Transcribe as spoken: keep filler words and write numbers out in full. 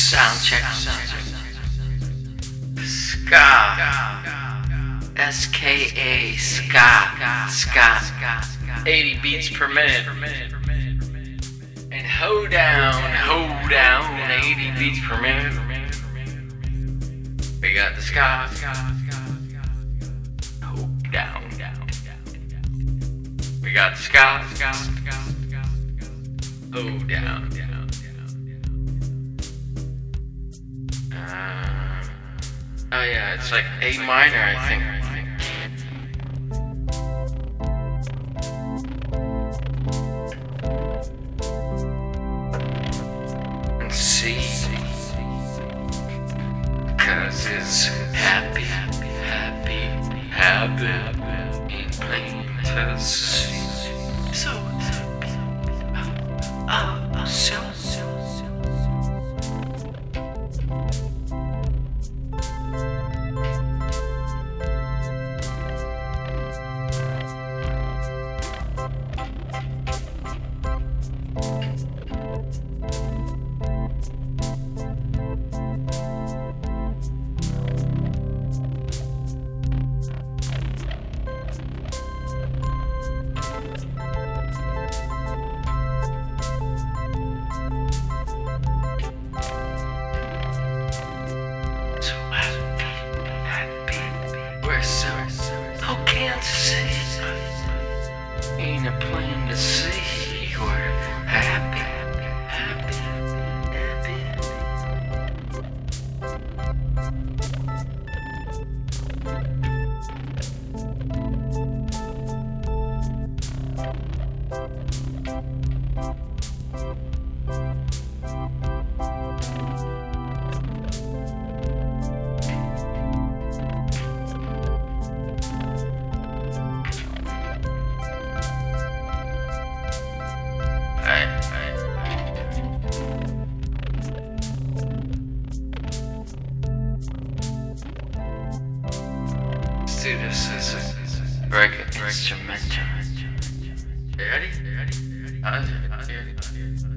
Sound check, sound check. Ska. S K A, ska. Ska. eighty beats per minute. And ho down, ho down, eighty beats per minute. We got the ska. Ho down. We got the ska. Ho down. Uh, oh yeah, it's like A minor, I think. And C, cause it's happy, happy, happy, ain't plain to see. So, uh, uh, so. Who can't see? Ain't a plain to see. We're happy, happy, Let's do this as a record instrumental. You ready? You ready? Uh, yeah.